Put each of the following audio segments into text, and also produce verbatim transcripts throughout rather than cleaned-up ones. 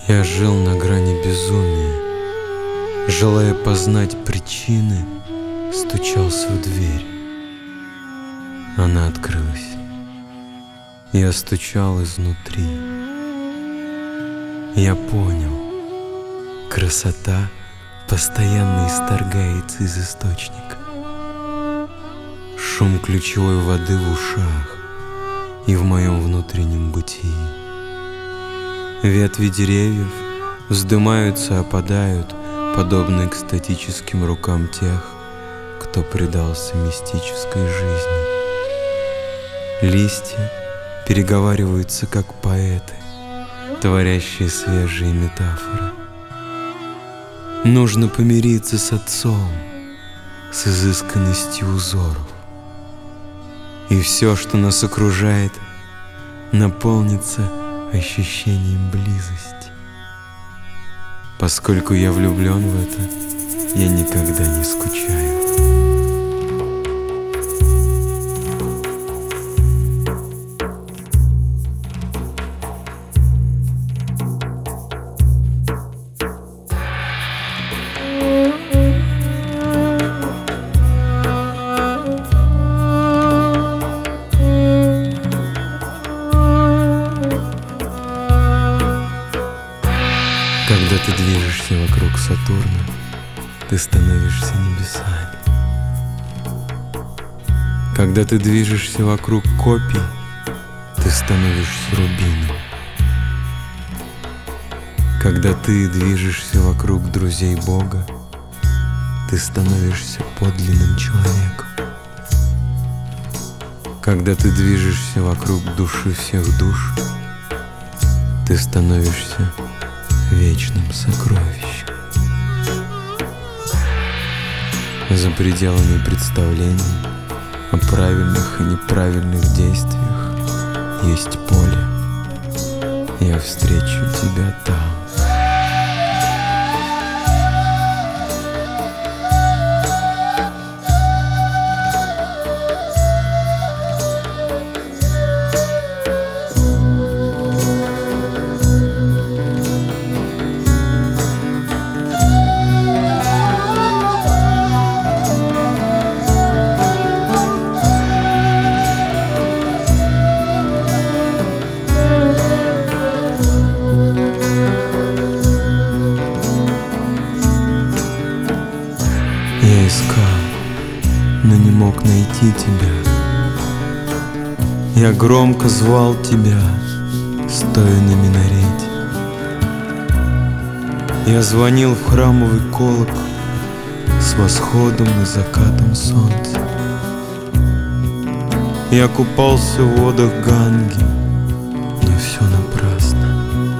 Я жил на грани безумия, желая познать причины, стучался в дверь. Она открылась. Я стучал изнутри. Я понял, красота постоянно исторгается из источника. Шум ключевой воды в ушах и в моем внутреннем бытии. Ветви деревьев вздымаются, опадают, подобно экстатическим рукам тех, кто предался мистической жизни. Листья переговариваются, как поэты, творящие свежие метафоры. Нужно помириться с отцом, с изысканностью узоров. И все, что нас окружает, наполнится ощущением близости. Поскольку я влюблен в это, я никогда не скучаю. Когда ты движешься вокруг Сатурна, ты становишься небесами. Когда ты движешься вокруг копий, ты становишься рубином. Когда ты движешься вокруг друзей Бога, ты становишься подлинным человеком. Когда ты движешься вокруг души всех душ, ты становишься вечным сокровищем. За пределами представлений о правильных и неправильных действиях есть поле. Я встречу тебя там. Я искал, но не мог найти тебя. Я громко звал тебя, стоя на минарете. Я звонил в храмовый колокол с восходом и закатом солнца. Я купался в водах Ганги, но все напрасно.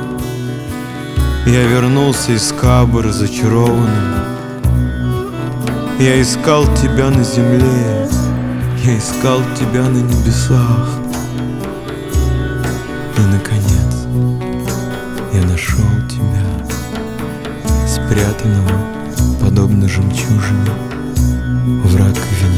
Я вернулся из Кабы разочарованным. Я искал тебя на земле, я искал тебя на небесах. И, наконец, я нашел тебя, спрятанного, подобно жемчужине, в раковине